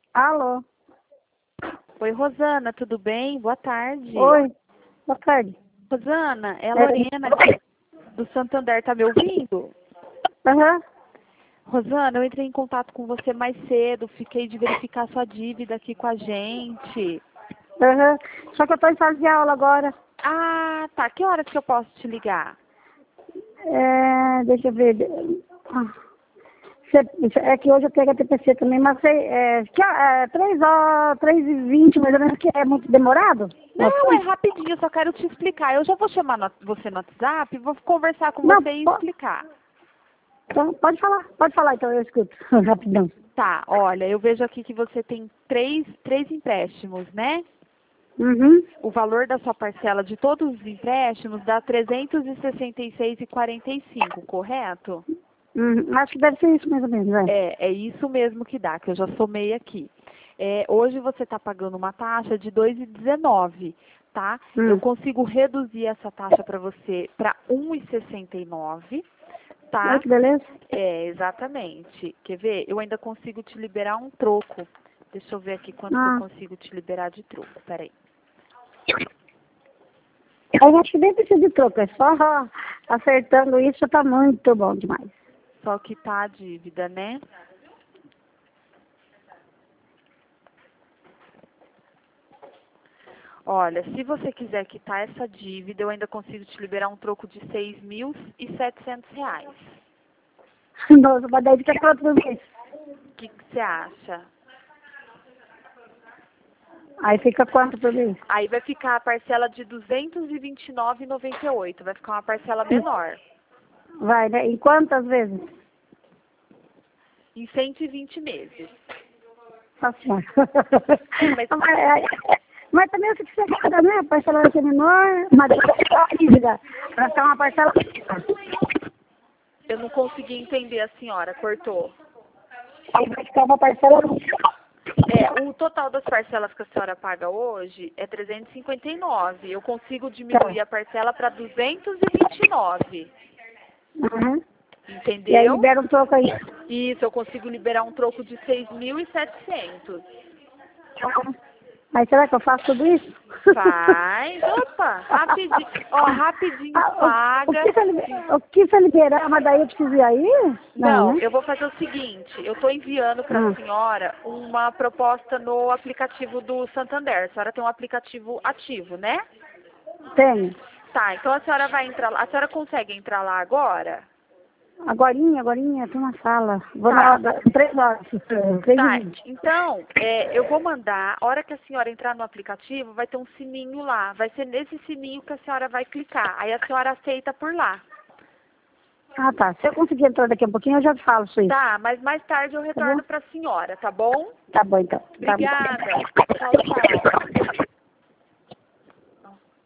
Alô? Oi, Rosana, tudo bem? Boa tarde. Oi, boa tarde. Rosana, é a Lorena aqui do Santander, tá me ouvindo? Aham, Rosana, eu entrei em contato com você mais cedo, fiquei de verificar sua dívida aqui com a gente. aham. Só que eu tô em sala de aula agora. Ah, tá. Que horas que eu posso te ligar? Deixa eu ver. É que hoje eu pego a TPC também, mas sei, 3 horas, 3h20, mais ou menos, que é muito demorado? Não, é rapidinho, eu só quero te explicar. Eu já vou chamar você no WhatsApp, vou conversar com Não, você e explicar. então, pode falar então, eu escuto, rapidão. Tá, olha, eu vejo aqui que você tem três empréstimos, né? Uhum, O valor da sua parcela de todos os empréstimos dá 366,45, correto? acho que deve ser isso mais ou menos, É isso mesmo que dá, que eu já somei aqui. Hoje você está pagando uma taxa de 2,19, tá? Eu consigo reduzir essa taxa para você para 1,69, Olha tá? que beleza. Exatamente. Quer ver? Eu ainda consigo te liberar um troco. Deixa eu ver aqui quanto que eu Ah, consigo te liberar de troco. Peraí. eu acho que nem precisa de troco, é só acertando isso, tá muito bom demais. Só que tá a dívida, né? Olha, se você quiser quitar essa dívida, eu ainda consigo te liberar um troco de R$ 6.700. Nossa, mas daí fica quanto por mês? O que você acha? Aí fica quanto por mês? Aí vai ficar a parcela de R$ 229,98. Vai ficar uma parcela menor. Vai, né? Em quantas vezes? Em 120 meses. Nossa senhora. Mas Mas também se você quer, né? A parcela vai ser menor, mas vai ficar uma parcela. eu não consegui entender a senhora, cortou. Aí vai ficar uma parcela. O total das parcelas que a senhora paga hoje é 359. Eu consigo Tá. diminuir a parcela para 229. Uhum. E aí Entendeu? libera um troco aí. Isso, eu consigo liberar um troco de 6.700. Aí será que eu faço tudo isso? Faz, opa, rapidinho, ó, rapidinho paga. O que você liberar, mas daí eu preciso ir aí? Não, Não, né? eu vou fazer o seguinte, eu estou enviando para a senhora uma proposta no aplicativo do Santander. A senhora tem um aplicativo ativo, né? Tenho. Tá, então a senhora vai entrar lá. A senhora consegue entrar lá agora? Agorinha, tô na sala. Vou Tá. na 3 horas. 3 e Tá, 20. então, eu vou mandar, a hora que a senhora entrar no aplicativo, vai ter um sininho lá. Vai ser nesse sininho que a senhora vai clicar. Aí a senhora aceita por lá. Ah, tá. Se eu conseguir entrar daqui a pouquinho, eu já te falo isso aí. Tá, mas mais tarde eu Tá bom? retorno para a senhora, tá bom? Tá bom, então. Tá bom. Obrigada. Tchau, tchau.